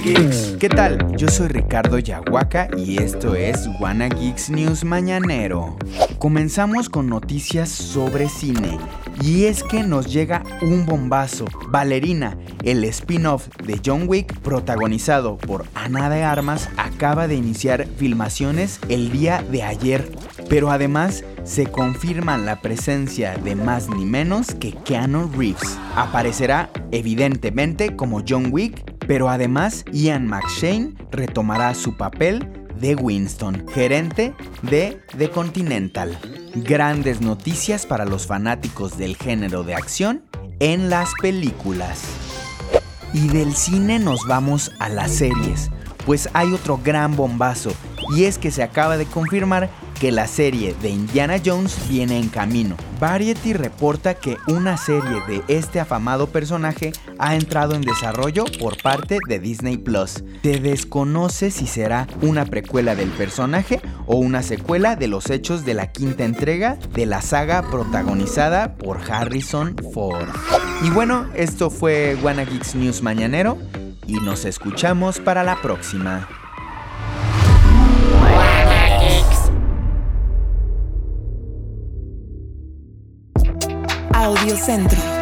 Geeks. ¿Qué tal? Yo soy Ricardo Yahuaca y esto es Wanna Geeks News Mañanero. Comenzamos con noticias sobre cine. Y es que nos llega un bombazo. Ballerina, el spin-off de John Wick, protagonizado por Ana de Armas, acaba de iniciar filmaciones el día de ayer. Pero además se confirma la presencia de más ni menos que Keanu Reeves. Aparecerá evidentemente como John Wick, pero además Ian McShane retomará su papel de Winston, gerente de The Continental. Grandes noticias para los fanáticos del género de acción en las películas. Y del cine nos vamos a las series, pues hay otro gran bombazo, y es que se acaba de confirmar que la serie de Indiana Jones viene en camino. Variety reporta que una serie de este afamado personaje ha entrado en desarrollo por parte de Disney Plus. Se desconoce si será una precuela del personaje o una secuela de los hechos de la quinta entrega de la saga protagonizada por Harrison Ford. Y bueno, esto fue Wanna Geeks News Mañanero y nos escuchamos para la próxima. Audio Centro.